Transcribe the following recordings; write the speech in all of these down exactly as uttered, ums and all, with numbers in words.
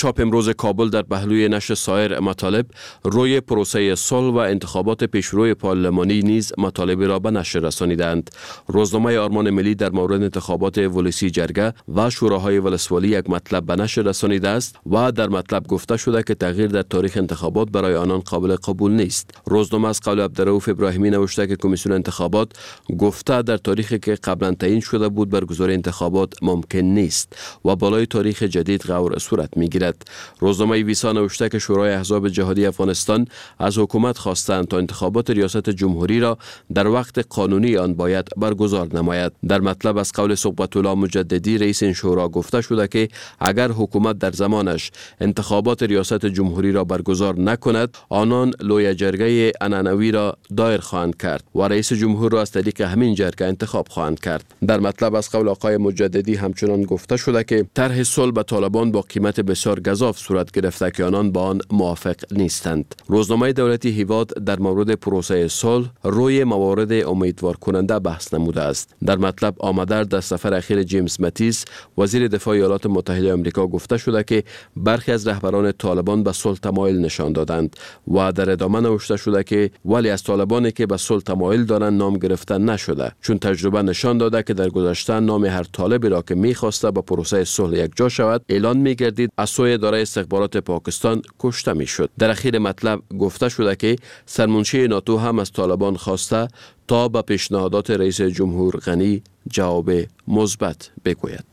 چاپ امروز کابل در پهلوی نشر سایر مطالب روی پروسه صلح و انتخابات پیشروی پارلمانی نیز مطالبی را به نشر رسانیدند. روزنامه آرمان ملی در مورد انتخابات ولسی جرگه و شوراهای ولسوالی یک مطلب به نشر رسانیده است و در مطلب گفته شده که تغییر در تاریخ انتخابات برای آنان قابل قبول نیست. روزنامه از قول عبدالرؤوف ابراهیمی نوشته که کمیسیون انتخابات گفته در تاریخی که قبلا تعیین شده بود برگزاری انتخابات ممکن نیست و بالای تاریخ جدید غور صورت میگیرد. روزنامه ویسا نوشته که شورای احزاب جهادی افغانستان از حکومت خواستند تا انتخابات ریاست جمهوری را در وقت قانونی آن باید برگزار نماید. در مطلب از قول صحبت الله مجددی رئیس این شورا گفته شده که اگر حکومت در زمانش انتخابات ریاست جمهوری را برگزار نکند، آنان لوی جرگه عنعنوی را دایر خواهند کرد و رئیس جمهور را از طریق همین جرگه انتخاب خواهند کرد. در مطلب از قول آقای مجددی همچنان گفته شده که طرح صلح به طالبان با قیمت بسیار گزاف صورت گرفته که آنان با آن موافق نیستند. روزنامه دولتی هیواد در مورد پروسه صلح روی موارد امیدوار کننده بحث نموده است. در مطلب آمده در سفر اخیر جیمز ماتیس وزیر دفاع ایالات متحده آمریکا گفته شده که برخی از رهبران طالبان به صلح تمایل نشان دادند و در ادامه نوشته شده که ولی از طالبانی که به صلح تمایل دارند نام گرفته نشده، چون تجربه نشان داده که در گذشته نام هر طالبی را که می‌خواسته با پروسه صلح یکجا شود اعلان می‌گردید از سوی اداره استخبارات پاکستان کشته می‌شد. در اخیر مطلب گفته شده که سرمنشی ناتو هم از طالبان خواسته تا به پیشنهادات رئیس جمهور غنی جواب مثبت بگوید.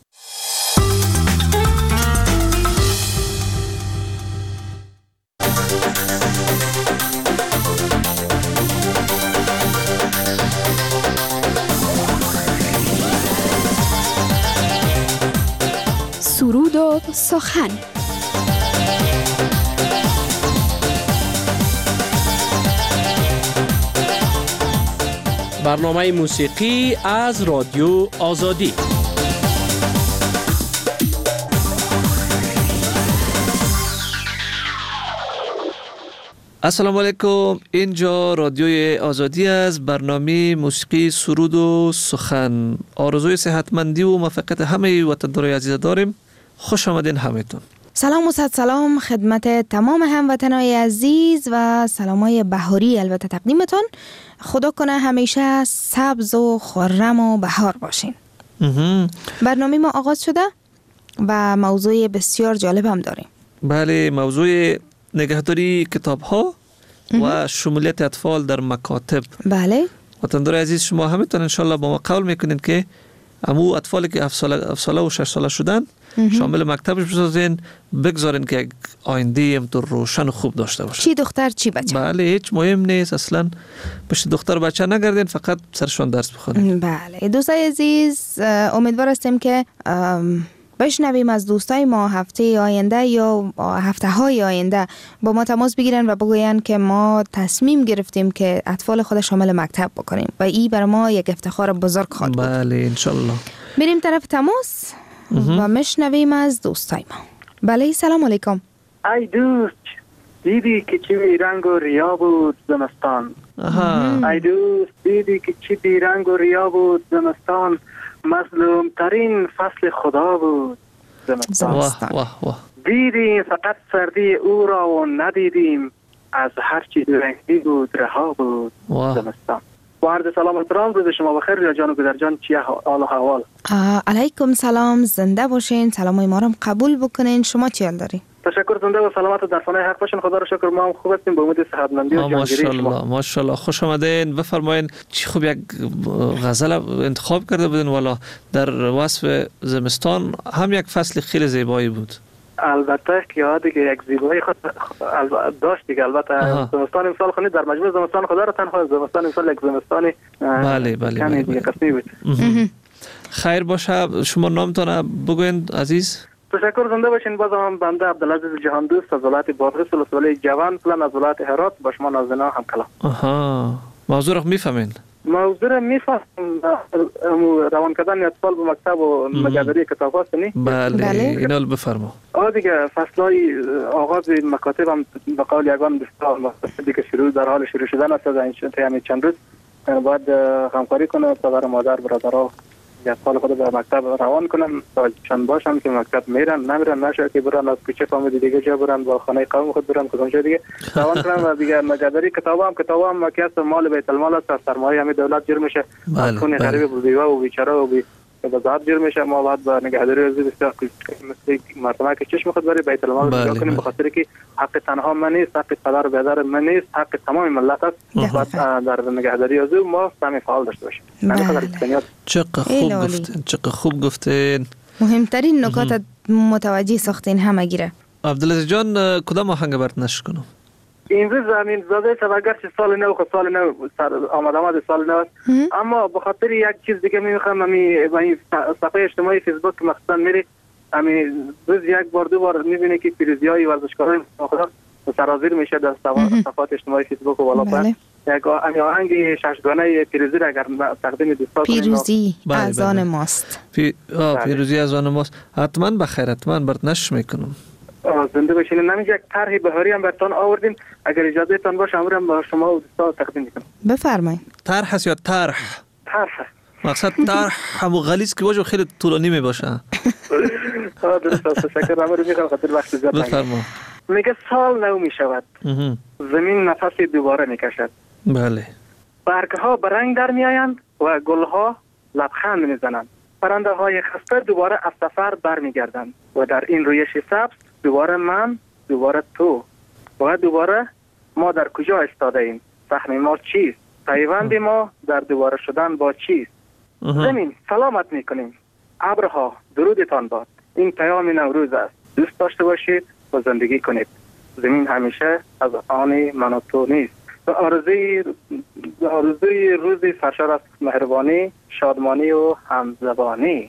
سرود و سخن. برنامه موسیقی از رادیو آزادی. السلام علیکم، اینجا رادیوی آزادی است. برنامه موسیقی سرود و سخن. آرزوی صحتمندی و موفقیت همه وطندارای عزیز داریم. خوش آمدین همتون. سلام و صد سلام خدمت تمام هموطنای عزیز و سلامای بهاری البته تقدیمتون. خدا کنه همیشه سبز و خرم و بهار باشین. برنامه ما آغاز شده و موضوع بسیار جالب هم داریم. بله، موضوع نگهداری کتاب ها و شمولیت اطفال در مکاتب. بله. وطندار عزیز، شما همتون انشالله با ما قول میکنین که امو اطفالی که هفت ساله, هفت ساله و شش ساله شدن شامل مکتبش بسازین، بگذارین که یک آینده هم تو روشن و خوب داشته باشه. چی دختر چی بچه. بله، هیچ مهم نیست اصلا. پشت دختر بچه نگردین، فقط سرشون درس بخونین. بله دوستای عزیز، امیدوار هستیم که بشنویم از دوستای ما هفته آینده یا هفته های آینده با ما تماس بگیرن و بگوین که ما تصمیم گرفتیم که اطفال خود شامل مکتب بکنیم و این برای ما یک افتخار بزرگ خواهد بود. بله انشالله. میریم طرف تماس و مشنویم از دوستای ما. بله سلام علیکم. ای دوست، دیدی که چی بیرنگ و ریا بود زمستان. ای دوست، دیدی که چی بیرنگ و ریا بود زمستان. مظلوم ترین فصل خدا بود زمستان. واه واه واه. دیدیم فقط سردی او را و ندیدیم، از هر چیز رنگی بود رها بود زمستان. با عرض سلام و احترام، روز شما بخیر. یا جان و گذر جان، چیه حال و احوال؟ علیکم سلام، زنده باشین، سلامای ما رو قبول بکنین. شما چی حال داری؟ تشکر، زنده و سلامت و در فنای حق باشین. خدا رو شکر، ما هم خوب هستیم. با امید صحتمندی و جانگیری شما. ماشاءالله ماشاءالله. خوش آمدین. بفرمایین چی خوب یک غزل انتخاب کرده بودین. والا در وصف زمستان هم یک فصل خیلی زیبایی بود. البته که یاد که یک زیبایی خود داشت دیگه. البته زمستان امسال خونید در مجموع زمستان خدا رو تنها زمستان امسال یک زمستانی بله بله کمی دیگه قسمی بود. خیر باشه. شما نامتون بگوین عزیز. تشکر، زنده باشین. باز هم بنده عبدالعزیز جهان دوست از ولایت بادغیس ولسوالی جوان پلن از ولایت هرات با شما نازنین هم کلام. آها، موضوع رو میفهمین؟ موضوع رو میفهم. روان کردن اطفال به مکتب و نگهداری کتاب هاست نی؟ بله اینا رو بفرما. آه دیگه فصلهای آغاز مکاتب هم به قول یگان بسیار دیگه شروع در حال شروع شدن است. از این چند روز باید همکاری کنه پدر مادر برادرها اطفال خود به مکتب روان کنم تا چند باشم که مکتب میرن نمیرن نشه که برن از کوچه فامیلی دیگه جا برن با خانه قوم خود برن کدوم جا دیگه روان کنم و دیگه نگهداری کتابام کتابام که است مال بیت المال است سرمایه همه دولت جور میشه خون غریب و بیوه و بیچاره و بی وضاحت جور میشه ما باید با نگهداری از بسیار مثل مردمه که چشم خود برای بیت المال جا کنیم بخاطر که حق تنها من نیست حق پدر و پدر من نیست حق تمام ملت است باید در نگهداری از ما سهم فعال داشته باشیم چقدر خوب گفتین چقدر خوب گفتین مهمترین نکات متوجه ساختین همه گیره عبدالعزیز جان کدام آهنگ برات نشر کنم امروز زمین زاده شد اگرچه سال نو خود سال نو آمد آمد سال نو است اما بخاطر یک چیز دیگه میخوام امی صفحه اجتماعی فیسبوک مخصوصا میری امی روز یک بار دو بار میبینه که پیروزی های ورزشکاران خدا سرازیر میشه در صفحات اجتماعی فیسبوک و والا پس یک امی آهنگ ششگانه پیروزی را اگر تقدیم دوستا کنیم پیروزی از آن ماست پیروزی از آن ماست حتما بخیر حتما برات نشر میکنم زنده باشین نمیشه یک طرح بهاری هم براتون آوردیم اگر اجازه تان باشه امروز با شما و دوستا تقدیم میکنم بفرمایید طرح هست یا طرح طرح مقصد طرح همو غلیظ که باشه خیلی طولانی میباشه ها درست است تشکر امروز میخوام خاطر وقت زیاد بفرما میگه سال نو میشود زمین نفس دوباره میکشد بله برگ ها به رنگ در میآیند و گل ها لبخند میزنند پرنده های خسته دوباره از سفر برمیگردند و در این رویش سبز دوباره من دوباره تو و دوباره ما در کجا استاده ایم سهم ما چیست پیوند ما در دوباره شدن با چیست زمین سلامت میکنیم ابرها درودتان باد این پیام نوروز است دوست داشته باشید و زندگی کنید زمین همیشه از آن من و تو نیست و آرزوی آرزوی روزی سرشار از مهربانی شادمانی و همزبانی.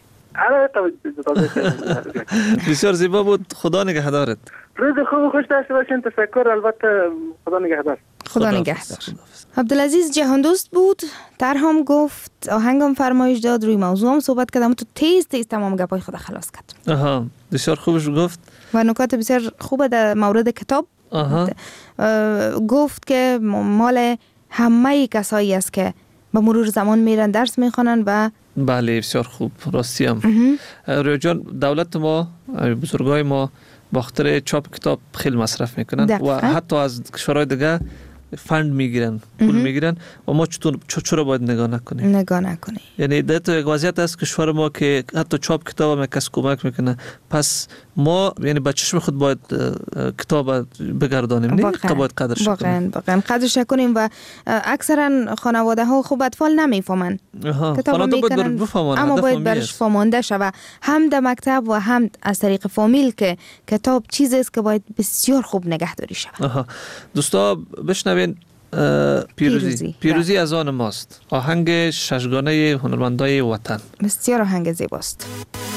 بسیار زیبا بود. خدا نگهدارت. روز خوب و خوش داشته باشین. تشکر. البته خدا نگهدار. خدا نگهدار. عبدالعزیز جهاندوست بود. در هم گفت آهنگم فرمایش داد روی موضوع هم صحبت کردم تو تیز تیز تمام گپای خدا خلاص کرد. آها بسیار خوبش گفت و نکات بسیار خوبه در مورد کتاب. آها گفت که مال همه کسایی است که به مرور زمان میرن درس میخوانن و بله بسیار خوب. راستی هم رویا جان دولت ما بزرگای ما با خاطر چاپ کتاب خیلی مصرف میکنن دقیقا. و حتی از کشورهای دیگه فند میگیرن پول میگیرن و ما چطور چرا باید نگاه نکنیم نگاه نکنیم یعنی در تو یک وضعیت است کشور ما که حتی چاپ کتاب هم کس کمک میکنه پس ما یعنی با چشم خود باید کتاب بگردانیم نه تا باید قدرش کنیم واقعا واقعا قدرش کنیم و اکثرا خانواده ها خوب اطفال نمیفهمن کتاب میکنن اما باید برش فهمانده شود هم در مکتب و هم از طریق فامیل که کتاب چیزی است که باید بسیار خوب نگهداری شود. دوستا بشنوین پیروزی پیروزی, پیروزی از آن ماست. آهنگ ششگانه هنرمندای وطن. بسیار آهنگ زیباست.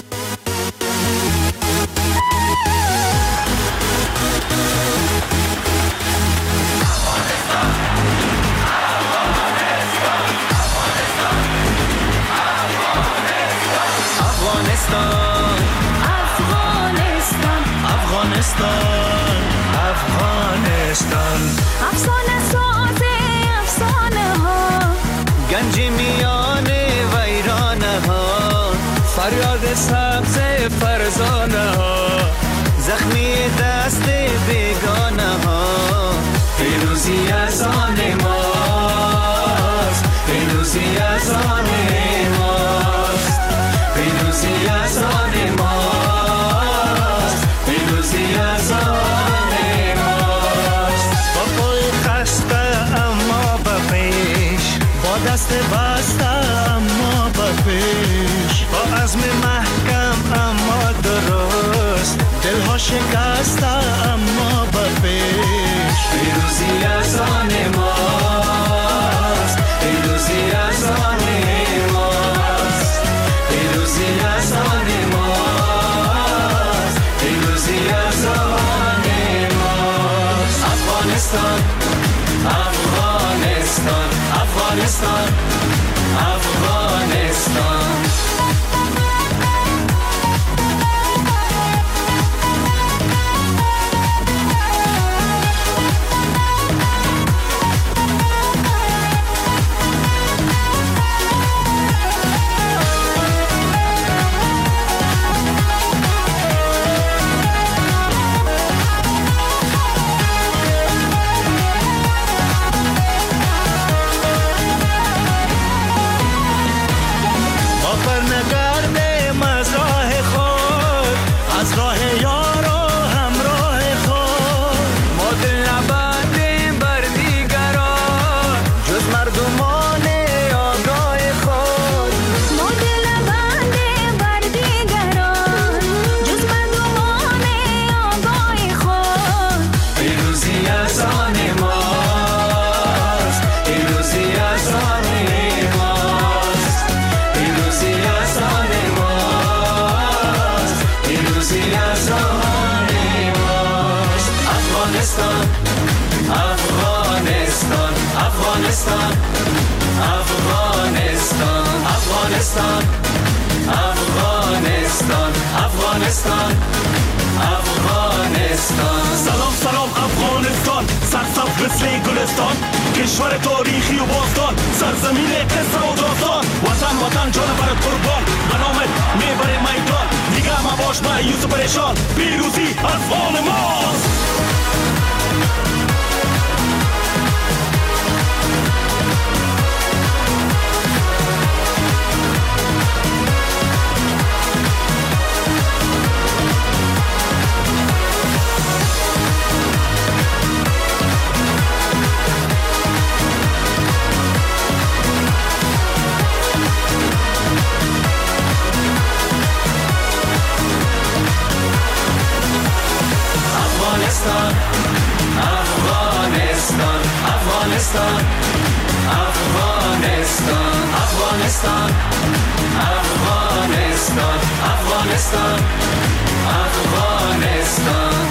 افغانستان افغانستان افغانستان افغانستان افسانه ساز افسانه ها گنج میان ویرانه ها فریاد سبز فرزانه ها زخمی دست بیگانه ها پیروزی از آن ماست پیروزی از آن ماست پیروزی از آن ماست پیروزی از آن دست بسته اما به پیش با عزم محکم اما درست دلها شکسته اما به پیش پیروزی از آن ماست پیروزی از آن ماست پیروزی از آن ماست پیروزی از آن ماست افغانستان افغانستان افغانستان افغانستان افغانستان افغانستان افغانستان افغانستان افغانستان افغانستان افغانستان افغانستان سلام سلام افغانستان سرسبز مثل گلستان کشور تاریخی و باستان سرزمین قصه و داستان وطن وطن جان برات قربان به نامت میبره میدان دیگه ما باش مایوس و پریشان پیروزی از آن ماست Afghanistan, Afghanistan, Afghanistan, Afghanistan, Afghanistan, Afghanistan, Afghanistan.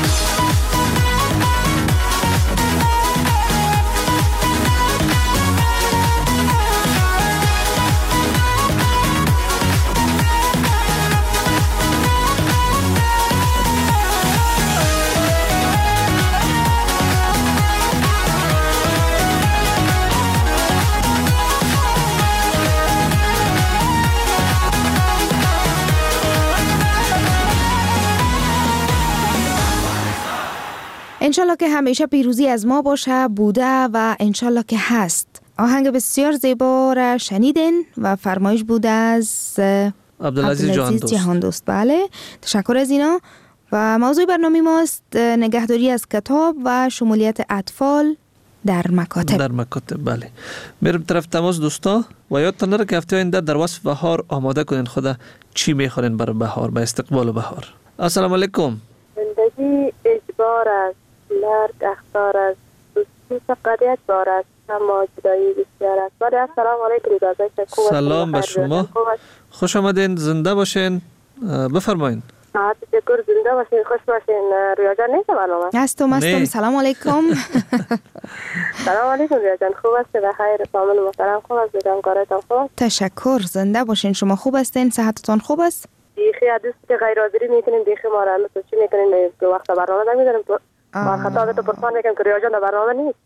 انشالله که همیشه پیروزی از ما باشه، بوده و انشالله که هست. آهنگ بسیار زیبا را شنیدین و فرمایش بوده از عبدالعزیز جهان دوست. جهان دوست. بله، تشکر از اینا. و موضوع برنامه ماست نگهداری از کتاب و شمولیت اطفال در مکاتب. در مکاتب، بله. میرم طرف تماس دوستا و یادتان نره که هفته آینده در وصف بهار آماده کنین خدا چی میخورین برای بهار، به استقبال بهار. السلام علیکم. زندگی اجبار است، مرگ اختار است، دوستی فقط یک بار است، اما جدایی بسیار است. بله، السلام علیکم. سلام به شما، خوش آمدین، زنده باشین، بفرمایین. تشکر، زنده باشین، خوش باشین. ریا جان نیست برنامه؟ هستم هستم. سلام علیکم. سلام علیکم ریا جان، خوب است؟ بخیر، فامیل محترم خوب است؟ دیدم کارتان خوب است؟ تشکر، زنده باشین. شما خوب هستین؟ صحتتون خوب است؟ دیخی دوست که غیر حاضری میکنین دیخی ما را مثل چی میکنین که وقت برنامه نمیداریم ما خطا تو پرسان میکنم که ریا جان در برنامه نیست.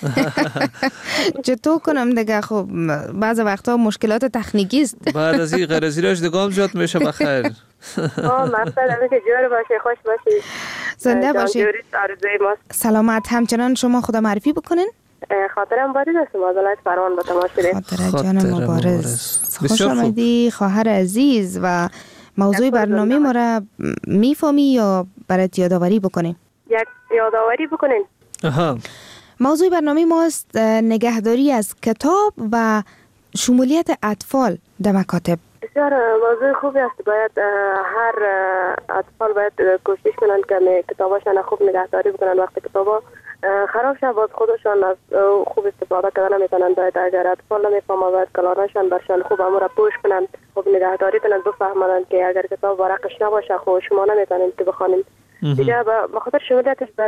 چطور کنم دیگه؟ خب بعض وقتا مشکلات تکنیکی است. بعد از این غیر زیراش دگام زیاد میشه. بخیر. آه مقصد همین که جور باشه، خوش باشی، زنده باشی، سلامت. همچنان شما خدا معرفی بکنین. خاطرم بارز است، معذرت فرمان با تماشای خاطر جان مبارز. خوش آمدی خواهر عزیز. و موضوع برنامه ما را میفهمی یا برات یادآوری بکنیم؟ یک یادآوری بکنین. آها. موضوع برنامه ماست نگهداری از کتاب و شمولیت اطفال در مکاتب. بسیار موضوع خوبی است. باید هر اطفال باید کوشش کنند که کتاباشون خوب نگهداری بکنن. وقتی کتابا خراب شد باز خودشان از خوب استفاده کردن نمیتونن. باید اگر اطفال نمیفهمن باید کلانشان برشان خوب امور پوش کنن، خوب نگهداری کنن، بفهمن که اگر کتاب ورقش نباشه خب شما نمیتونین که بخونین. دیگه به خاطر شمولیتش باید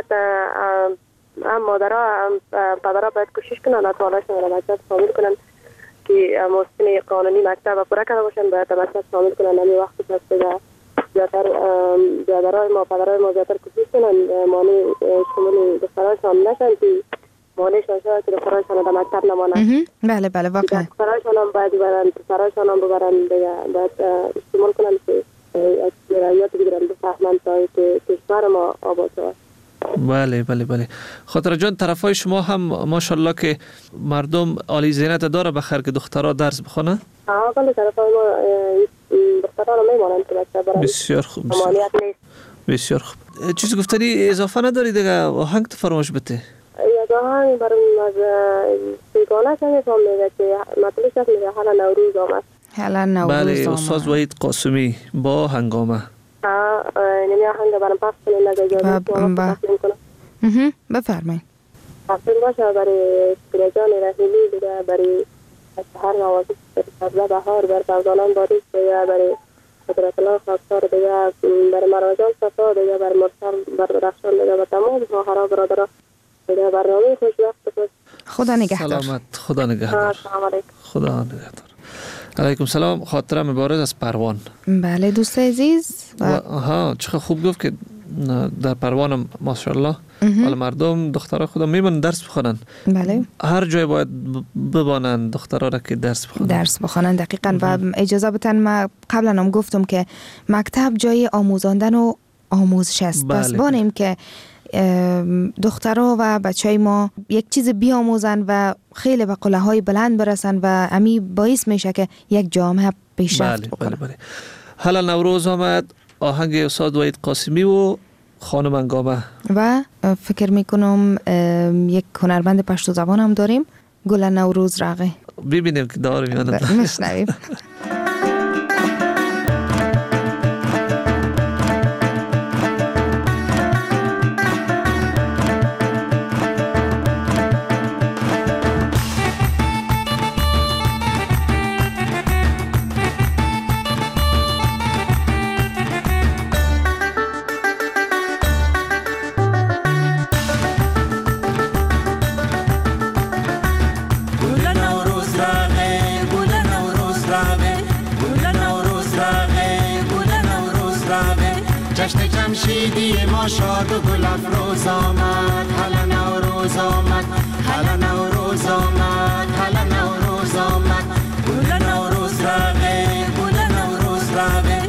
هم مادرها هم پدرها باید کوشش کنن اطفالشون را مکتب شامل کنن که مسئله قانونی مکتب پورا کرده باشن. باید مکتب شامل کنن. همین وقتی پس دیگه زیادتر برادرای ما پدرای ما زیادتر کوشش کنن مانع شمول دخترایشان نشن که مانعشان شد که دخترایشان در مکتب نمانن. بله بله واقعا. دخترایشان هم باید ببرن، پسرایشان هم ببرن دیگه. باید استعمال کنن که یاد بگیرن بفهمن تا که کشور ما آباد شود. بله بله بله. خاطر جان طرفای شما هم ماشاءالله که مردم عالی ذهنیت داره بخیر که دخترها درس بخونه؟ آه بله، طرفای ما دخترها رو میمانند که بچه برن. بسیار خوب. ممانعت نیست. بسیار خوب. چیزی گفتنی اضافه نداری دیگه؟ آهنگ تو فرمایش بده. یک آهنگ برام از بیگانه شمیفهم میگه که مطلبش هست میگه حالا نوروز آمد. حالا نوروز آمد. بله، استاد وحید قاسمی با هنگامه. آه نمی آهنگ برام پخش کنیم نگه اجازه پخش کنم. بفرمایید. پخش باشه برای سکرجان رحیمی دیگه، برای هر نوازی سبزه بهار، برای فرزانان باریش دیگه، برای قدرت الله خاکسار دیگه، برای مراجان صفا دیگه، برای مرسل برای درخشان دیگه و تمام خواهرها برادرها در برنامه خوش وقت باش. خدا نگهدار. سلامت. خدا نگهدار. سلام علیکم. خدا نگهدار. علیکم سلام. خاطره مبارز از پروان. بله دوست عزیز. و آها چقدر خوب گفت که در پروان ماشاءالله حالا مردم دخترها خدا میمونن درس بخونن. بله. هر جای باید ببانن دخترها را که درس بخونن. درس بخونن دقیقاً. و اجازه بدن ما قبلا هم گفتم که مکتب جای آموزاندن و آموزش است. بله. پس بانیم که دخترها و بچهای ما یک چیز بیاموزن و خیلی به قله های بلند برسن و امی باعث میشه که یک جامعه پیشرفت بله، بکنه. بله بله. حالا نوروز آمد، آهنگ استاد وحید قاسمی و خانم انگامه و فکر میکنم یک هنرمند پشتو زبان هم داریم، گل نوروز راغه. ببینیم که داریم یا نه. مشنویم. جشن جمشیدی ما شاد و گل افروز آمد، هلا نوروز آمد، هلا نوروز آمد، هلا نوروز آمد، گل نوروز راغه، گل نوروز راغه.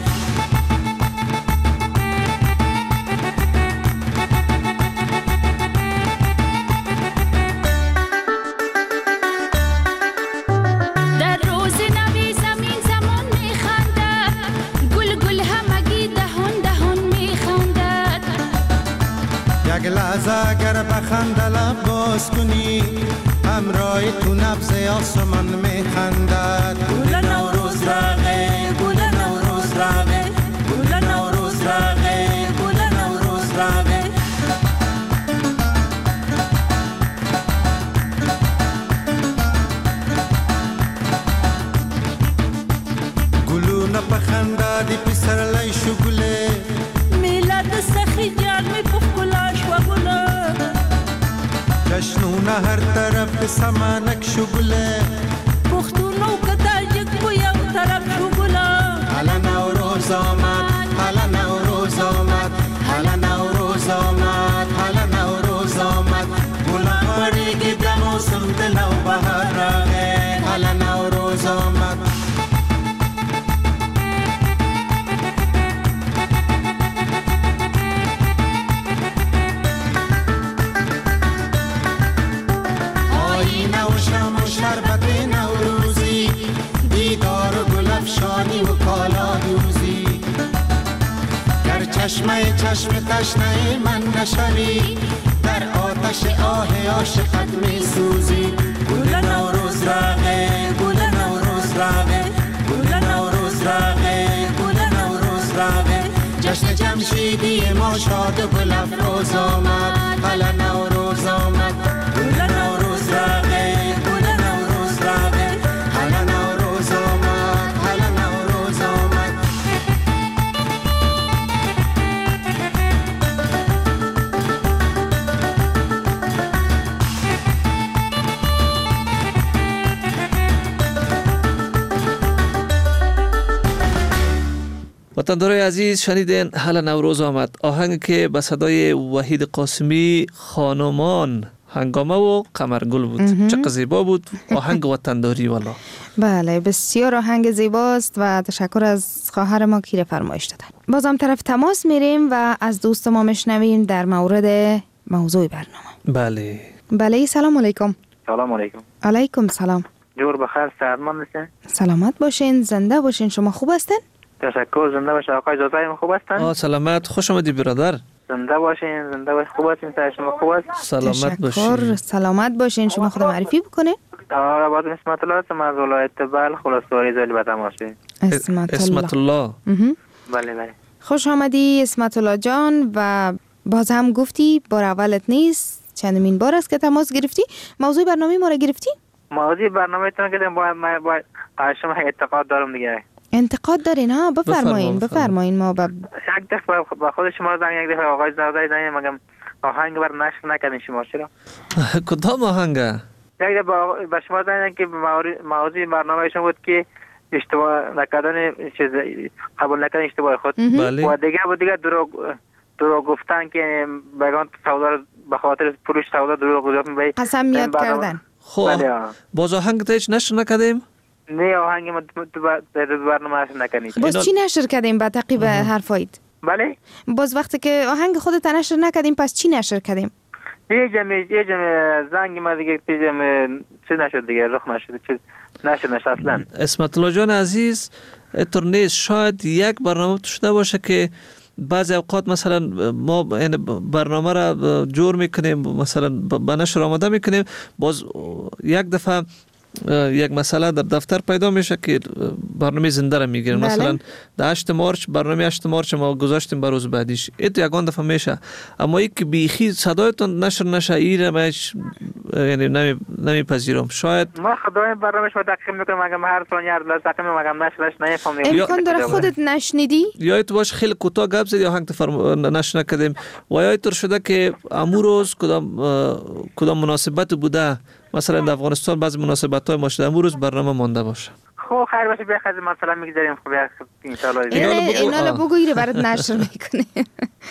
در روز نوی زمین زمان میخندد، گل گل همگی دهان دهان میخندد. یک لحظه اگر بخنده لب باز کنی، همراه تو نبض آسمان میخندد. گل نوروز راغه، گل نوروز راغه، گل نوروز راغه، گل نوروز راغه. گلو نپخنده دی پسر لیشو گله، میلاد سخی جان می پف گلاش و گلا. جشنونه هر طرف سمانک شو گله، پختونو کداجک بویا و طرف شو گلا. هلا نوروز آمد، هلا نوروز آمد، هلا نوروز آمد، هلا نوروز آمد. گلان پریگی به موسم دلو بهار راغه، هلا نوروز آمد. آینه و شم و شربت نوروزی، دیدار و گل افشانی و کالا دوزی. گر چشمه چشم تشنه من نشوی، در آتش آه عاشقت می سوزی. گل نوروز راغه، گل نوروز راغه، گل نوروز راغه، گل نوروز راغه. جشن جمشیدی ما شاد و گل افروز آمد، هلا نوروز آمد. گل نوروز راغه، گل نوروز راغه، هلا نوروز آمد، هلا نوروز آمد. وطندارای عزیز شنیدین هلا نوروز آمد، آهنگ که به صدای وحید قاسمی خانمان هنگامه و قمرگل بود. چقدر زیبا بود آهنگ وطنداری والا. بله بسیار آهنگ زیباست و تشکر از خواهر ما که فرمایش دادن. بازم طرف تماس میریم و از دوست ما میشنویم در مورد موضوع برنامه. بله بله سلام علیکم. سلام علیکم. علیکم سلام. جور بخیر، سلامت هستین؟ سلامت باشین، زنده باشین. شما خوب هستین؟ تشکر، زنده باشه. آقای اجازه خوب هستن؟ آه سلامت، خوش آمدی برادر. زنده باشین، زنده باشین. خوب هستین؟ سر شما خوب است؟ سلامت باشین. تشکر، سلامت باشین. شما خود معرفی بکنین. آره بعد اسمت الله هستم از ولایت بلخ، خلاصواری زلی به تماس بید. اسمت الله. اسمت الله. بله بله. خوش آمدی اسمت الله جان و باز هم گفتی بار اولت نیست، چندمین بار است که تماس گرفتی. موضوع برنامه ما را گرفتی؟ موضوع برنامه تون که باید ما باید شما اعتقاد دارم دیگه. انتقاد دارین ها؟ بفرمایین بفرمایین. ما با یک دفعه با خود شما زنگ یک دفعه آقای زردای زنگ مگم آهنگ بر نشر نکردین شما چرا؟ کدام آهنگه؟ یک با به شما زنگ که موضوع برنامه شما بود که اشتباه نکردن چیز قبول نکردن اشتباه خود و دیگه بود دیگه دروغ دروغ گفتن که بگان سودا به خاطر فروش سودا دروغ گفتن به قسم میاد کردن. خب باز آهنگ تا هیچ نشر نکردیم؟ نه آهنگ ما در برنامه نشر نکنید. باز چی نشر کردیم با تعقیب حرفایت؟ بله باز وقتی که آهنگ خودت نشر نکردیم پس چی نشر کردیم؟ یه جمعه یه جمعه زنگ ما دیگه جمعه چی نشد دیگه رخ نشد چیز نشد نشد اصلا. اسمت الله جان عزیز اتر نیست شاید یک برنامه شده باشه که بعضی اوقات مثلا ما برنامه را جور میکنیم مثلا به نشر آماده میکنیم باز یک دفعه یک مسئله در دفتر پیدا میشه که برنامه زنده را میگیرن. بله. مثلا در هشت مارچ برنامه هشت مارچ ما گذاشتیم بر روز بعدیش ایت یگان دفعه میشه اما یک بیخی صدایتون نشر نشه ایره ماش یعنی نمی نمیپذیرم شاید ما خدای برنامهش ما دقیق میکنم اگه هر ثانیه هر لحظه دقیق میگم نشرش نمیفهمم امکان داره خودت نشنیدی یا تو باش خیلی کوتاه گپ زدی آهنگ تو نشر نکردیم و یا تو شده که امو روز کدام کدام مناسبت بوده مثلا در افغانستان بعضی مناسبت‌های ما شده امروز برنامه مانده باشه. خب خیر باشه بخاطر مثلا میگذاریم خب ان شاء الله اینا رو بگویی برات نشر میکنه.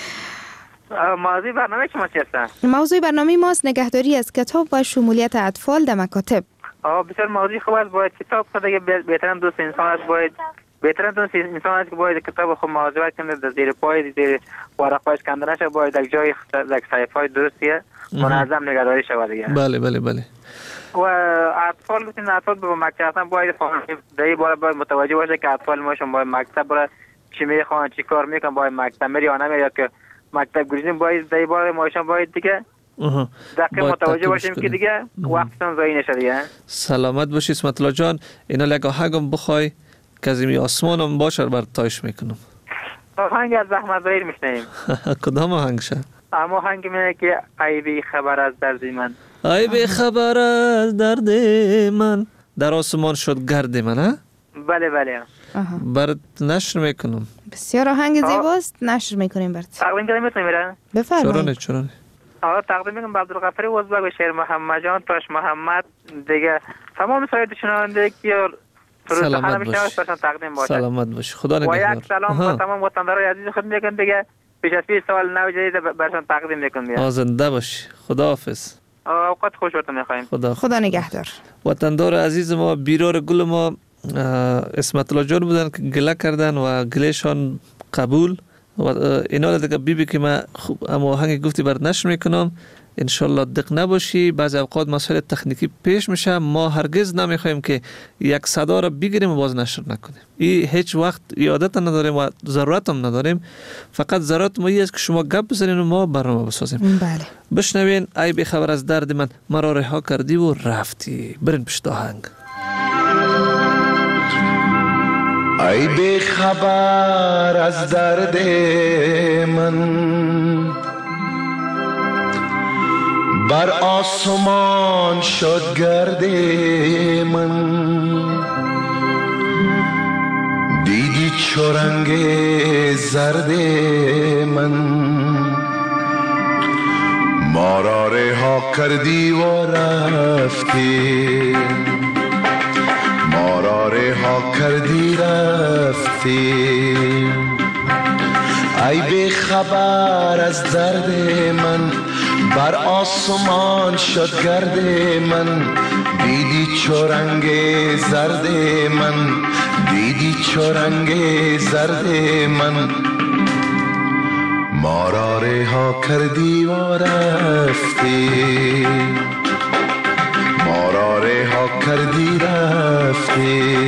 موضوع برنامه شما چی است؟ موضوع برنامه ماست نگهداری از کتاب و شمولیت اطفال در مکاتب. آه بسیار موضوع خوب است. باید کتاب خود بهترین دوست انسان است. باید بهترین دوست انسان است که باید کتاب خود مواظبت کنه در زیر پای زیر ورقه‌اش کنده نشه باید در جای در صفحه‌های درستیه منظم نگهداری شود دیگه. بله بله بله. و اطفال بودن اطفال به مکتب رفتن باید در این باره باید متوجه باشه که اطفال ماشون باید مکتب برای چی میخوان چی کار میکنن باید مکتب میری یا نمیری یا که مکتب گریزیم باید در این باره ماشون باید دیگه دقیق متوجه باشیم که دیگه وقتتون ضایع نشه دیگه. سلامت باشی اسمت الله جان. اینا لگا هگم بخوای کزیمی آسمانم باشه بر تایش میکنم. آهنگ از زحمت ظاهر میشنیم. کدام آهنگ شه؟ اما آهنگ میگه که ای بی خبر از درد من ای بی خبر از درد من در آسمان شد گرد من ها؟ بله بله برات نشر میکنم. بسیار آهنگ زیباست نشر میکنیم برات. تقدیم کنیم میتونیم میرن؟ بفرمایید. چرا نه چرا نه. آه تقدیم میکنم به عبدالغفاری ازبک و شیر محمد جان تاش محمد دیگه تمام سایر شنونده که سلامت باش. تقدیم باشه. سلامت باش. خدا نگهدار. و یک سلام به تمام وطندارای عزیز خود میگم دیگه پیش از پیش سوال نو جدید برشان تقدیم میکنم. زنده باش. خداحافظ. اوقات خوش برتون میخوایم. خدا خدا نگهدار. وطندار عزیز ما بیرار گل ما اسمت الله جان بودن که گله کردن و گلهشان قبول و اینا دیگه بی بی که ما اما آهنگ گفتی برات نشر میکنم انشالله دق نباشی. بعضی اوقات مسائل تکنیکی پیش میشه ما هرگز نمیخوایم که یک صدا را بگیریم و باز نشر نکنیم. این هیچ وقت یادت نداریم و ضرورت هم نداریم. فقط ضرورت ما است که شما گپ بزنین و ما برنامه بسازیم. بله. بشنوین ای بی خبر از درد من مرا رها کردی و رفتی. برین پشت آهنگ. ای بی خبر از درد من بر آسمان شد گرد من دیدی چو رنگ زرد من ما را رها کردی و رفتی ما را رها کردی رفتی ای بی خبر از درد من بر آسمان شد گرد من دیدی چو رنگ زرد من دیدی چو رنگ زرد من ما را رها کردی و رفتی ما را رها کردی رفتی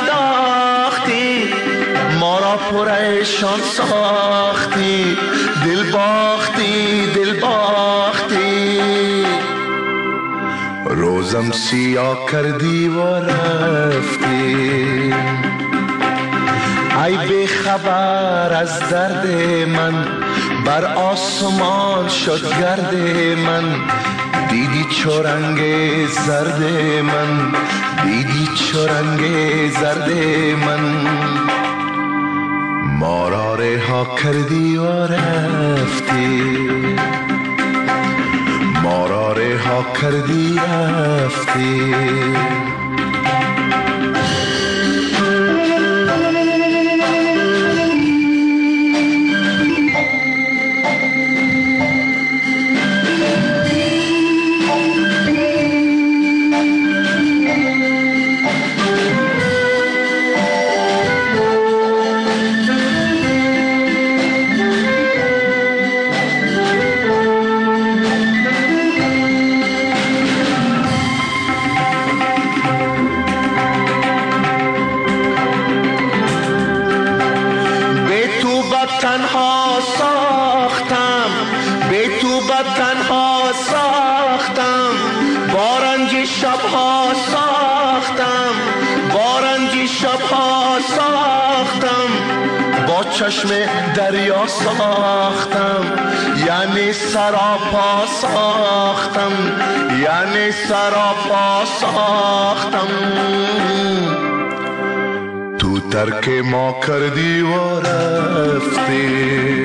انداختی، ما را پریشان ساختی، دل باختی دل باختی. روزم سیاه کردی و رفتی، ای بی خبر از درد من، بر آسمان شد گرد من. دیدی چو رنگ زرد من، دیدی چو رنگ زرد من. ما را رها کردی و رفتی، ما را رها کردی رفتی. تنها ساختم، به تو بد تنها ساختم، بارنج شبها ساختم، بارنج شبها ساختم، با چشم دریا ساختم، یعنی سراپا ساختم، یعنی سراپا ساختم. تو ترک ما کردی و رفتی،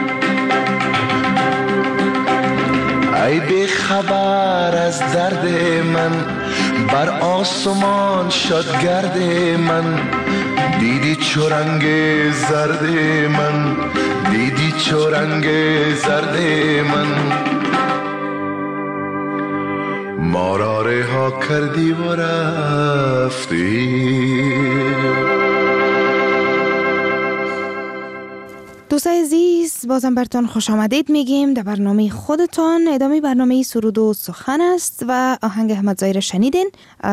ای بی خبر از درد من، بر آسمان شد گرد من. دیدی چو رنگ زرد من، دیدی چو رنگ زرد من. ما را رها کردی و رفتی. دوستای عزیز، بازم براتون خوش آمدید میگیم در برنامه خودتان. ادامه برنامه سرود و سخن است و آهنگ احمد ظاهر شنیدین.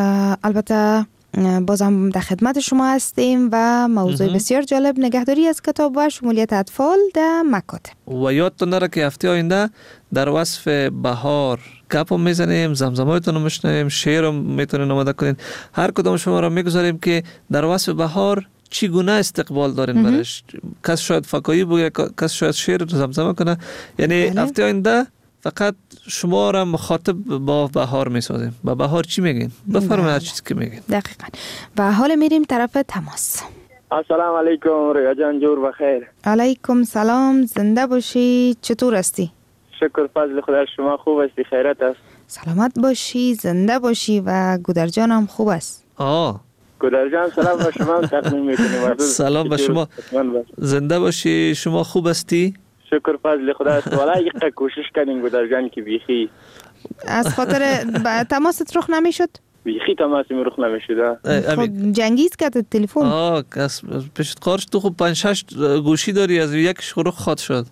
البته بازم در خدمت شما هستیم و موضوع بسیار جالب، نگهداری از کتاب و شمولیت اطفال در مکاتب. و یادتون نره که هفته آینده در وصف بهار گپ میزنیم، زمزمایتون رو میشنویم، شعر رو میتونین آماده کنین. هر کدام شما را میگذاریم که در وصف بهار چگونه استقبال دارین برش. کس شاید فکایی بگه، کس شاید شعر زمزمه کنه. یعنی بله. هفته آینده فقط شما را مخاطب با بهار میسازیم. با بهار چی میگین؟ بفرمایید هر چیزی که میگین. دقیقاً. و حالا میریم طرف تماس. السلام علیکم رویا جان، جور بخیر. علیکم سلام، زنده باشی. چطور هستی؟ شکر فضل خدا، شما خوب هستی؟ خیرت است؟ سلامت باشی، زنده باشی و گودر جان هم خوب است. آه گودر جان سلام به شما تقدیم میکنیم. سلام به شما، زنده باشی. شما خوب هستی؟ شکر فضل خدا است. والا یک کوشش کنین گودر جان که بیخی از خاطر تماست رخ نمیشد. بیخی تماس می رخ نمیشد. خود جنگیز کرد تلفن. آه کس پیش قارش تو خوب پنج شش گوشی داری، از یکش رخ خاط شد.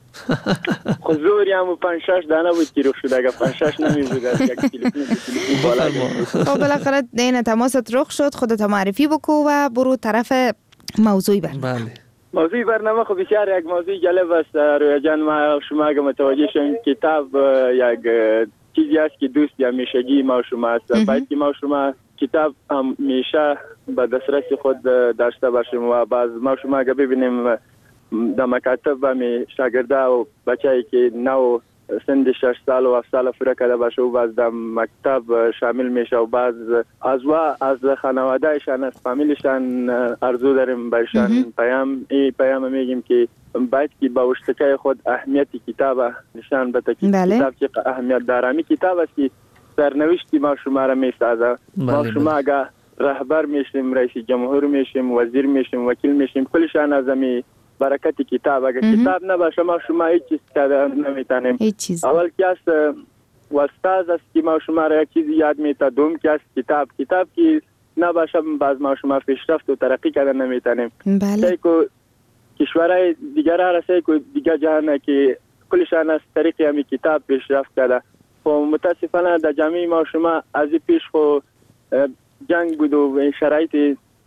خود زوری هم پنج شش دانه بود که رخ شد. اگه پنج شش نمیشد از یک تلفن بالا. خب بالاخره دین تماست رخ شد. خودت معرفی بکو و برو طرف موضوعی بر. بله. موضوع برنامه خب بسیار یک موضوع جالب است رویا جان. ما شما اگه متوجه شویم کتاب یک چیزی است که دوست همیشگی ما شما است. باید که ما شما کتاب همیشه به دسترس خود داشته باشیم و بعض ما شما اگه ببینیم در مکاتب همی شاگرده و بچه‌ای که نو سن شش سال و هفت سال فرا کرده باشه و بعض در مکتب شامل میشه و بعض از و از خانوادهشان از فامیلشان ارزو داریم برشان پیام ای پیام میگیم که باید که با وشتکای خود اهمیت کتاب نشان بده که بله. کتاب چه اهمیت داره. می کتاب است که سرنوشتی ما شما را میسازه. ما شما اگه رهبر میشیم، رئیس جمهور میشیم، وزیر میشیم، وکیل میشیم، کلشان از می برکت کتاب. اگه کتاب نباشه ما شما هیچ چیز کرده نمیتونیم. اول که است استاد است که ما شما را یک چیزی یاد میده. دوم که است کتاب. کتاب که نباشه باز ما شما پیشرفت و ترقی کردن نمیتونیم. بله. کشورهای دیگر هسته که دیگر جهان که کلشان از طریق همی کتاب پیشرفت کرده. و متاسفانه در جامعه ما شما از پیش خو جنگ بود و شرایط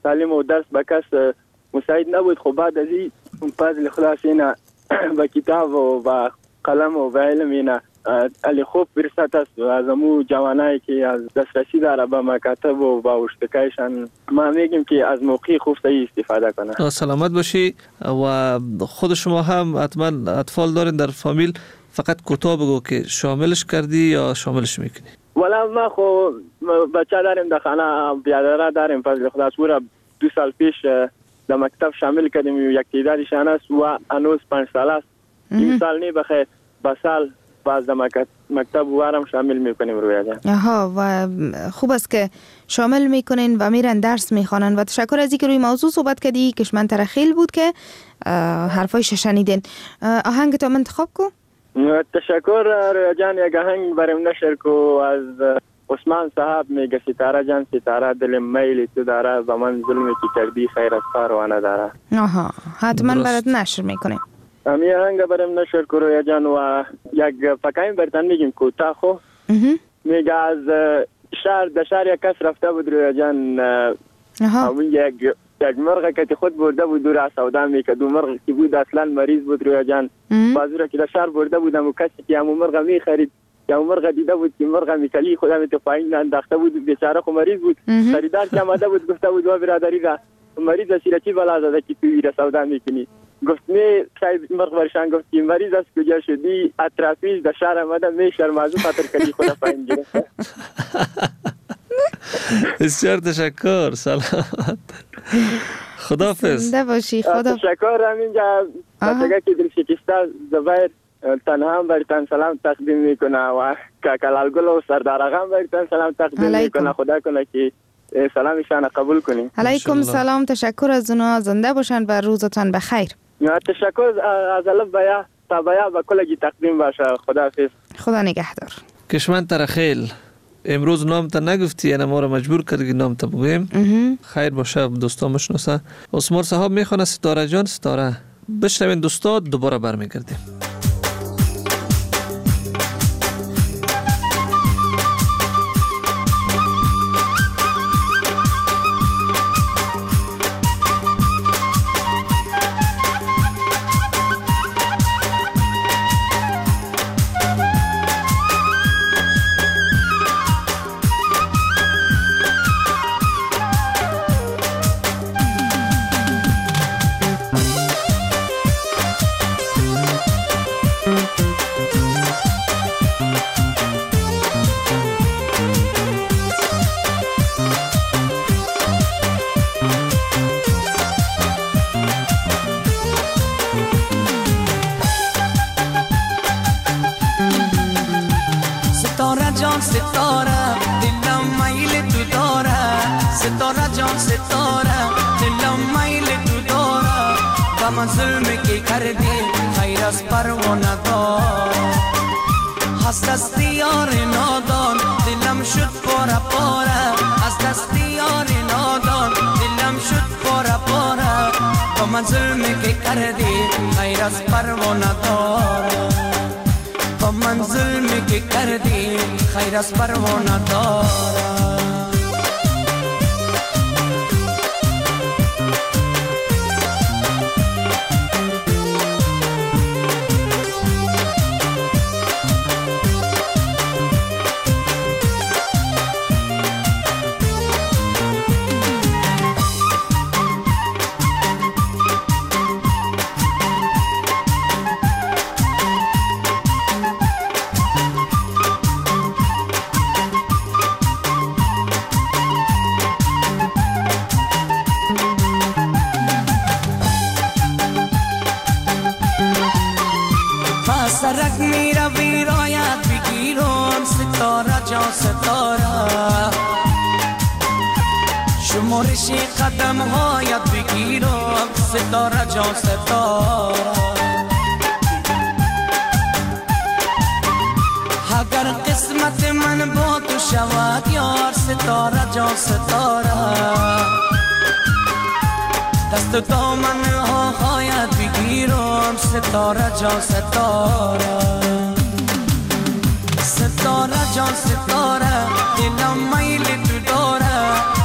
تعلیم و درس به کس مساعد نبود. خب بعد از این فضل خدا اینا با کتاب و با قلم و با علم اینا علی خوب فرصت است از امو جوانایی که از دسترسی داره به مکاتب و با اشتکایشان ما میگیم که از موقع خوب صحیح استفاده کنه. سلامت باشی. و خود شما هم حتما اطفال دارین در فامیل، فقط کوتاه بگو که شاملش کردی یا شاملش میکنی؟ والا ما خو بچه داریم در خانه، بیادره داریم فضل خدا سورا دو سال پیش در مکتب شامل کردیم و یک تعدادشان است و هنوز پنج سال است. این سال نی بخیر با سال باز در مکتب وارم شامل میکنیم روی جان. آها و خوب است که شامل میکنین و میرن درس میخوانن و تشکر از اینکه روی موضوع صحبت کردی. کشمن ترخیل بود که حرفایش شنیدین. آهنگ تو انتخاب کو؟ تشکر روی جان. یک آهنگ بریم نشر کو از عثمان صاحب میگه ستاره جان ستاره دل میل تو داره و من ظلمی که کردی خیر از پروانه داره. آها حتما برات نشر میکنیم. امی آهنگ بریم نشر کو روی جان و یک فکایم برتن میگیم کوتاه خو میگه از شهر در شهر یک کس رفته بود روی جان. اون یک یک مرغ که خود برده بود دور سودا میکرد. دو مرغ که بود اصلا مریض بود روی جان. بازور که در شهر برده بودم و کسی که همون مرغ میخرید یا مرغ دیده بود که مرغ میکلی خودم تو پایین انداخته بود، بیچاره خو مریض بود. خریدار که آمده بود گفته بود وا برادری را مریض است چی بلا زده که تو ایره سودا میکنی؟ گفت می شاید مرغ برشان گفت که مریض است کجا شدی؟ اطرافیش در شهر آمده می شرمازو خاطر کلی خودم پایین گرفته. بسیار تشکر. سلامت. خداحافظ. زنده باشی. خدا تشکر. همینجا بچگاه که دل شکسته زبیر تنها هم برتن سلام تقدیم میکنه و کاکلال گل و سردار آقا هم برتن سلام تقدیم میکنه. خدا کنه که سلامشان قبول کنیم. علیکم سلام. تشکر از اونا. زنده باشن و روزتان بخیر. تشکر از الف بیا تا بیا و کلگی تقدیم باشه. خدا حافظ. خدا نگهدار. کشمن ترخیل امروز نام تا نگفتی، یعنی ما رو مجبور کردی نام تا بگویم. خیر باشه دوستان بشناسه. عثمان صاحب میخونه ستاره جان ستاره. بشنوین دوستان دوباره برمیگردیم.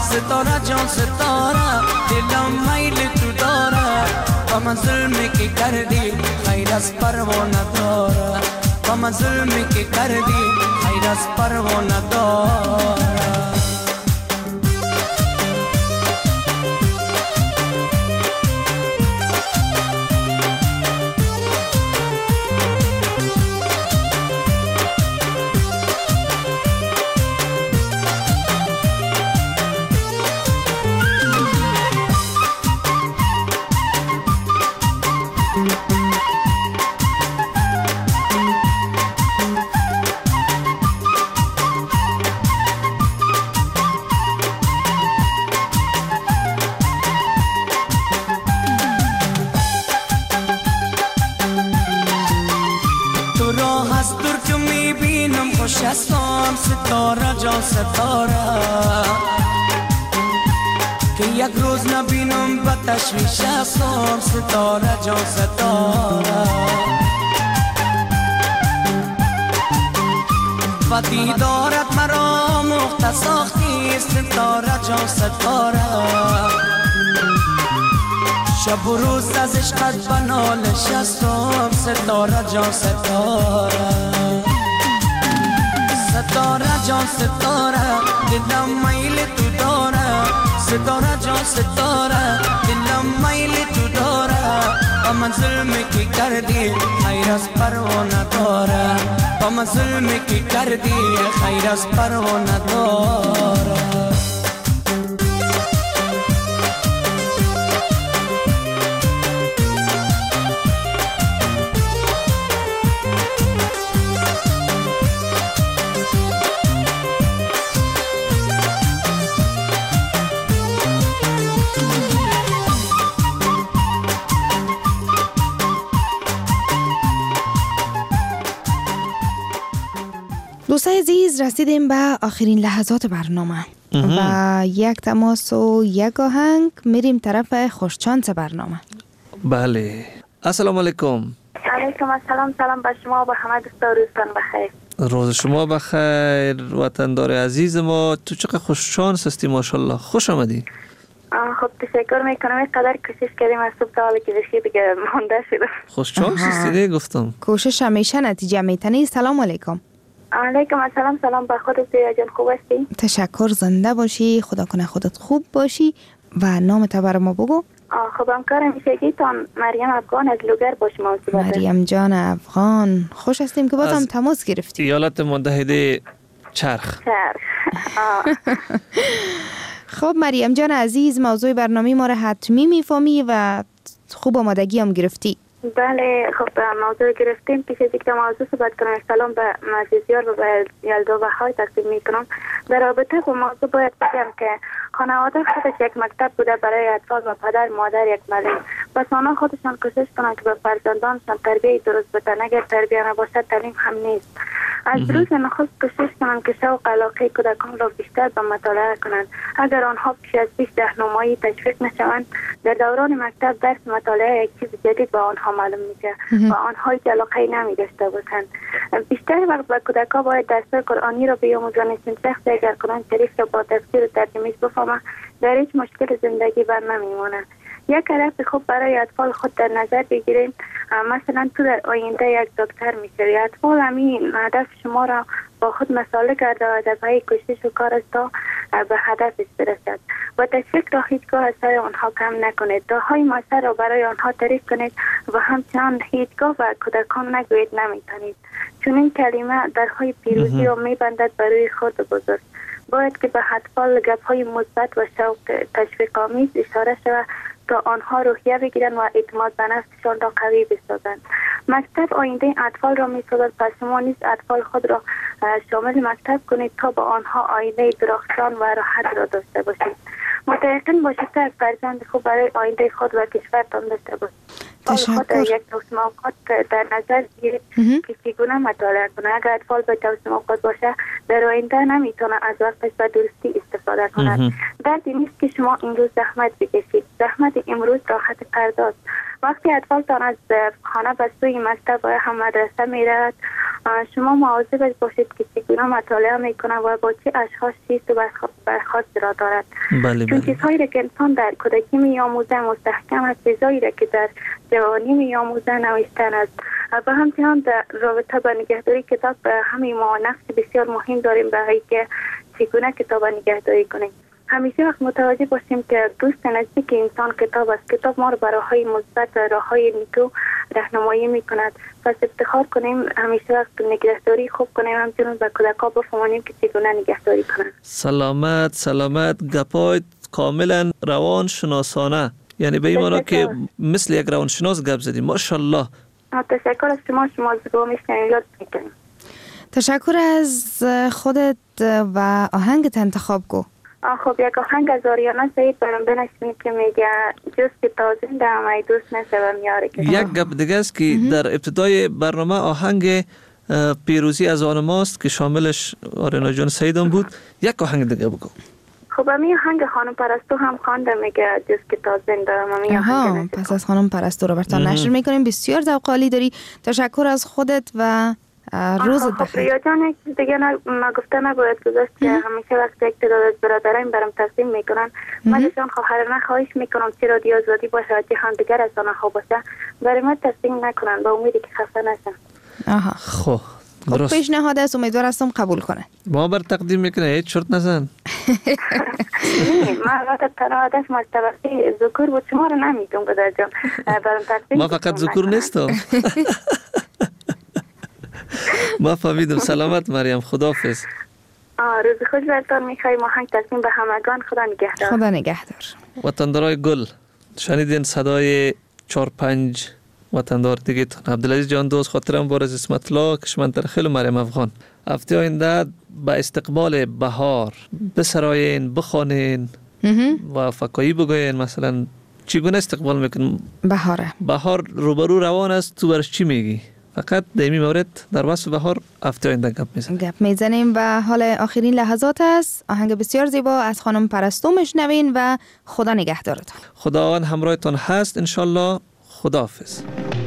ستاره جان ستاره دلم میل تو داره و من ظلمی که کردی خیر از پروانه داره و من ظلمی که کردی خیر از پروانه داره. شستم ستاره جان ستاره که یک روز نبینم به تشویش هستم ستاره جان ستاره و دیدارت مرا مخت ساختی ستاره جان ستاره شب و روز از عشقت به ناله شستم ستاره جان ستاره ستاره جان ستاره دلم میل تو داره ستاره جان ستاره دلم میل تو داره و من ظلمی که کردی خیر از پروانه داره و من ظلمی که کردی خیر از پروانه داره. دوستای عزیز رسیدیم به آخرین لحظات برنامه و یک تماس و یک آهنگ میریم طرف خوشچانس برنامه. بله السلام علیکم. علیکم السلام. سلام به شما و همه دوستا، روزتان بخیر. روز شما بخیر وطندار عزیز ما. تو چقدر خوششانس هستی ماشاءالله. خوش آمدی. خب تشکر میکنم. اینقدر کوشش کردیم از صبح تا حالا که بشی دیگه مانده شدم. خوششانس هستی دیگه گفتم. کوشش همیشه نتیجه میتنی. سلام علیکم. علیکم السلام. سلام به خودت جان، خوب هستی؟ تشکر، زنده باشی، خدا کنه خودت خوب باشی و نامت برای ما بگو. خب همکارم میشگی تان مریم افغان از لوگر با شما صحبت. مریم جان افغان، خوش هستیم که بازم تماس گرفتی. ایالات متحده چرخ. چرخ. خب مریم جان عزیز، موضوع برنامه ما را حتمی میفهمی و خوب آمادگی هم گرفتی. بله خب موضوع گرفتیم. پیش از اینکه موضوع صحبت کنم سلام به عزیزیار و به یلدا و های تقدیم میکنم. در رابطه با موضوع باید بگم که خانواده خودش یک مکتب بوده برای اطفال و پدر مادر یک معلم. پس آنها خودشان کوشش کنند که به فرزندانشان تربیت درست بدن. اگر تربیت نباشد تعلیم هم نیست. از روز نخست کوشش کنند که شوق علاقه کودکان را بیشتر به مطالعه کنند. اگر آنها پیش از بیست راهنمایی تشویق نشوند در دوران مکتب درس مطالعه یک چیز جدید به آنها معلوم میشه و آنها هیچ علاقه نمی داشته باشند. بیشتر وقت به کودکان باید درس قرآنی را بیاموزند چون شخص اگر قرآن شریف را با تفسیر و ترجمه‌اش بفهمد در هیچ مشکل زندگی بر نمیماند. یک هدف خوب برای اطفال خود در نظر بگیریم. مثلا تو در آینده یک دکتر میشوی. اطفال همین هدف شما را با خود مسئله کرده و در پای کوشش و کار است تا به هدفش برسد و تشویق را هیچگاه از سر آنها کم نکنید. راههای موثر را برای آنها تعریف کنید و همچنان هیچگاه و کودکان نگویید نمیتونید، چون این کلمه درهای پیروزی را میبندد برای خود بزرگ. باید که به اطفال گپ‌های مثبت و شوق تشویق آمیز اشاره شود تا آنها روحیه بگیرند و اعتماد به نفسشان را قوی بسازند. مکتب آینده اطفال را می‌سازد، پس شما نیز اطفال خود را شامل مکتب کنید تا با آنها آینده درخشان و راحت را داشته باشید. متيقن باشید که فرزند خوب برای آینده خود و کشورتان داشته باشید. تشکر. یک توسم اوقات در نظر بگیرید که چگونه مطالعه کنه. اگر اطفال به توسم اوقات باشه در آینده نمیتونه از وقتش به درستی استفاده کند. دردی نیست که شما امروز زحمت بکشید. زحمت امروز راحت پرداست. وقتی اطفالتان از خانه به سوی مکتب و هم مدرسه میرد شما مواظب باشید که چگونه مطالعه میکنه و با چه اشخاصی و برخواست را دارد. بله چون بله. چیزهایی را که انسان در کودکی میآموزه مستحکم است، چیزهایی را که در جوانی میآموزه نوشتن است. و همچنان در رابطه با نگهداری کتاب همین ما نقش بسیار مهم داریم برای که چگونه کتاب نگهداری کنیم. همیشه وقت متوجه باشیم که دوست نزدیک انسان کتاب است. کتاب ما رو به راههای مثبت و راههای نیکو راهنمایی میکند. پس افتخار کنیم، همیشه وقت نگهداری خوب کنیم، همچنین به کودکان بفهمانیم که چگونه نگهداری کنند. سلامت سلامت. گپایت کاملا روان شناسانه، یعنی به این معنی که مثل یک روان شناس گپ زدیم. ماشاءالله. تشکر از شما. شما زیبا میشنیم، یاد میکنیم. تشکر از خودت و آهنگت انتخاب کو. خب یک آهنگ از آریانا سعید برام بنشونیم که میگه جز که تازه در مای دوست نشوم یاره. یک گپ دیگه است که در ابتدای برنامه آهنگ پیروزی از آن ماست که شاملش آریانا جان سعید هم بود. یک آهنگ دیگه بگو. خب امی آهنگ خانم پرستو هم خوانده، میگه جز که تازه دارم. امی آهنگ پس از خانم پرستو رو براتون نشر میکنیم. بسیار ذوق عالی داری. تشکر از خودت و روزت بخیر. یا جان دیگه نگفته نباید گذاشت که همیشه وقتی یک تعداد از برادران برام تقسیم میکنن، من ازشان خواهرانه خواهش میکنم چه رادیو آزادی باشه و چه هم دیگر از آنها خوب باشه برای من تقسیم نکنن، با امیدی که خسته نشن. آها خب خب پیشنهاد است، امیدوار هستم قبول کنه. ما بر تقدیم میکنه هیچ شرط نزن. ما وقت تنوادش مرتبطی ذکر بود، شما رو نمیتون بدر جان برام تقسیم. ما فقط ذکر نیستم. ما فهمیدم. سلامت مریم، خداحافظ. روز خوش براتون میخوایم. آهنگ تقدیم به همگان. خدا نگهدار. خدا نگهدار. وطندارای گل، شنیدین صدای چهار پنج وطندار دیگه تون. عبدالعزیز جان دوست، خاطرم بارز اسمت الله، کشمنتر خیلی مریم افغان. هفته آینده با استقبال بهار بسرایین، بخوانین و فکایی بگوین. مثلا چگونه استقبال میکنن بهاره؟ بهار روبرو روان است، تو برش چی میگی؟ فقط دیمی مورد در وصف بهار هفته آینده گپ میزنیم. گپ میزنیم و حال آخرین لحظات است. آهنگ بسیار زیبا از خانم پرستو میشنوین و خدا نگهدارتان. خداوند همراهتان هست انشالله. خداحافظ.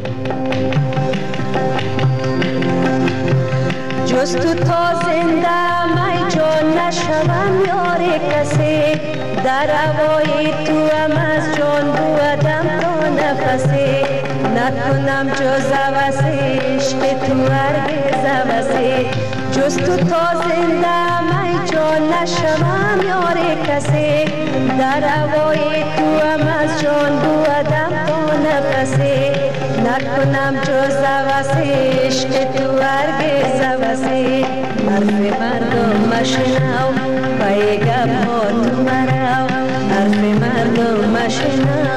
جز تو تا زنده می جان نشوم یار کسی، در هوای تو هم از جان بودم تا نفسی، نکنم جز عوضی عشق تو هرگز عوضی. جز تو تا زنده می جان نشوم یار کسی، در هوای تو هم از جان بودم تا نفسی، نکنم جز عوضی عشق تو هرگز عوضی. حرف مردم مشنو پیگم ها تو مرو، حرف مردم مشنو.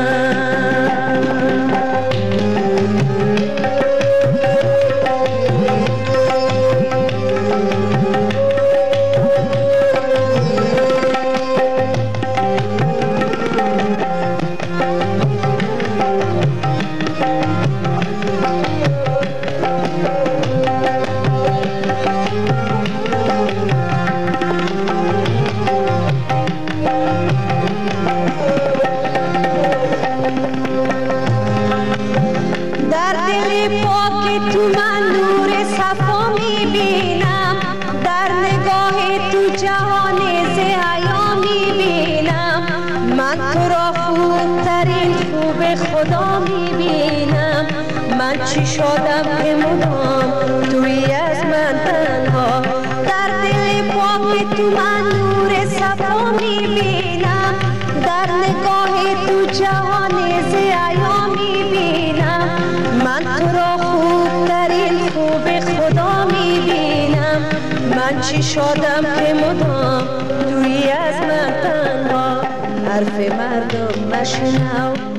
خدا میبینم من چی شدم که مدام توی از من تنها، در دل پاک تو من نور صفا میبینم، در نگاه تو جهان زیبا میبینم، من تو را خوبترین خوب خدا میبینم، من چی شدم که مدام توی از من تنها. حرف مردم مشنو